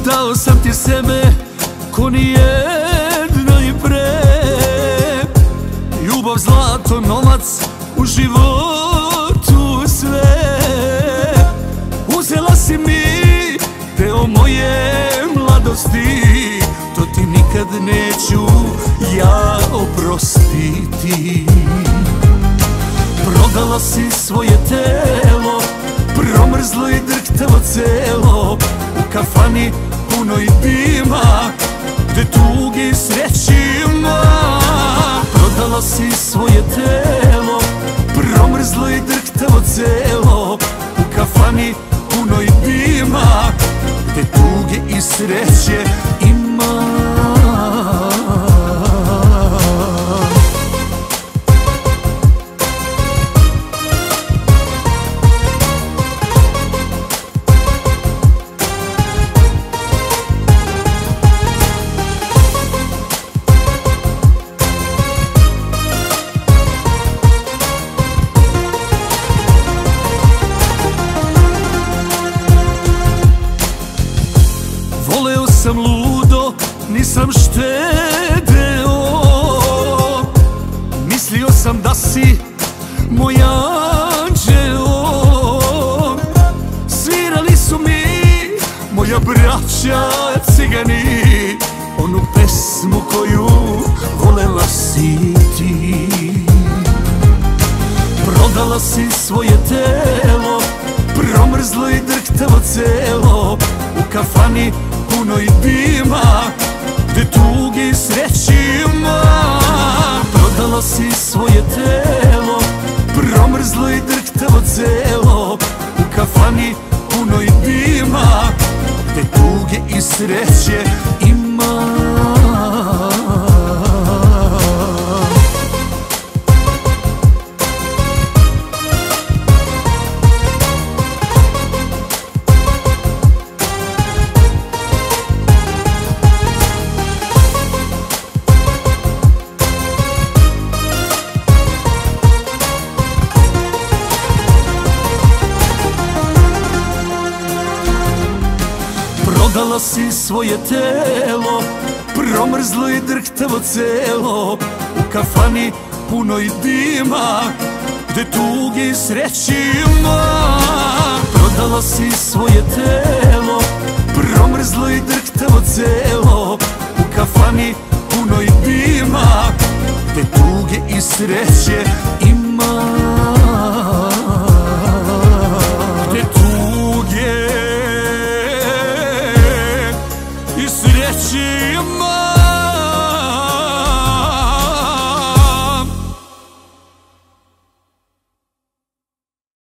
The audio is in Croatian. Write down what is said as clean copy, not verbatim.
Dao sam ti sebe ko nijednoj pre. Ljubav, zlato, novac, u životu sve. Uzela si mi deo moje mladosti, to ti nikad neću ja oprostiti. Prodala si svoje telo, promrzlo i drhtavo celo, u kafani punoj dima, gde tugi i sreći ima. Prodala si svoje telo, promrzlo i drhtavo celo, u kafani punoj dima, gde tuge i sreće ima. Voleo sam ludo, nisam štedeo. Mislio sam da si moj anđeo. Svirali su mi moja braća cigani onu pesmu koju volela si ti. Prodala si svoje telo, promrzlo i drhtavo celo, u kafani punoj dima, gde tuge i sreći ima. Prodala si svoje telo, promrzlo i drhtavo celo, u kafani punoj dima, gde tuge i sreće ima. Prodala si svoje telo, promrzlo i drhtavo celo, u kafani punoj dima, gde tuge i sreći ima. Prodala si svoje telo, promrzlo i drhtavo celo, u kafani punoj dima, gde tuge i sreće ima.